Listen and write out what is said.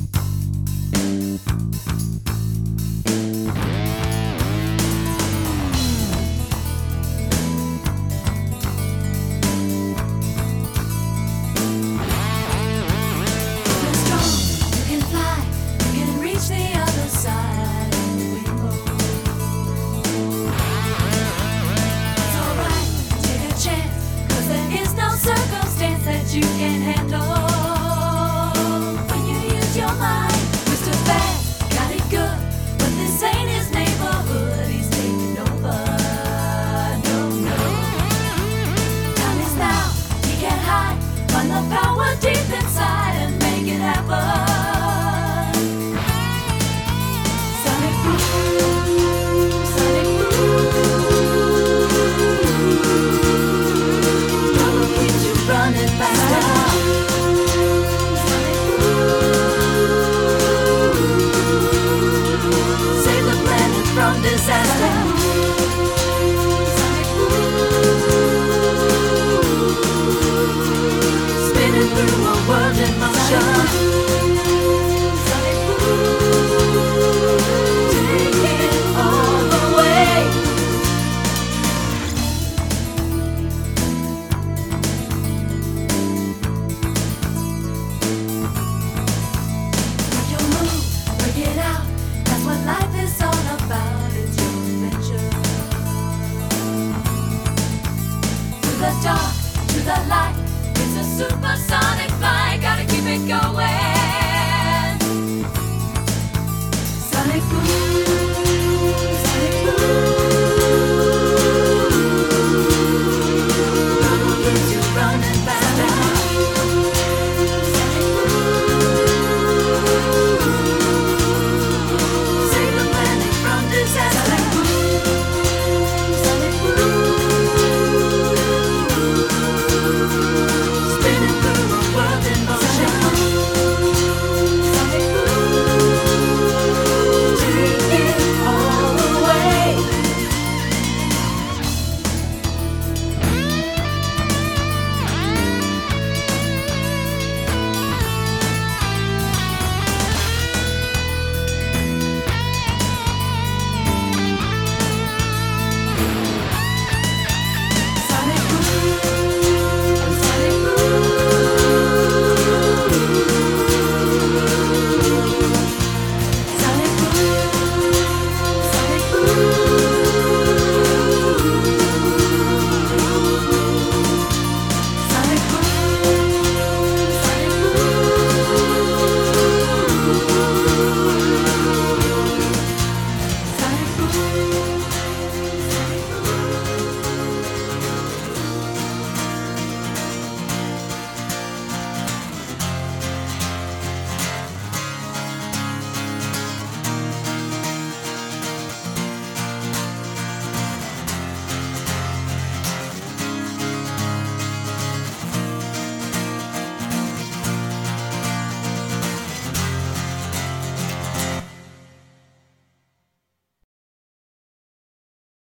You can handle when you use your mind. Mr. Fast got it good, but this ain't his neighborhood. He's taking over. No, no. Time is now. He can't hide. Find the power deep inside and make it happen. Sonic Boom, Sonic Boom. Trouble keeps you running fast. From disaster, Sonic Boom, spinning through a world in motion. Sonic Boom, take it all the way. Work your move, work it out. That's what life is all about. The dark to the light, it's a supersonic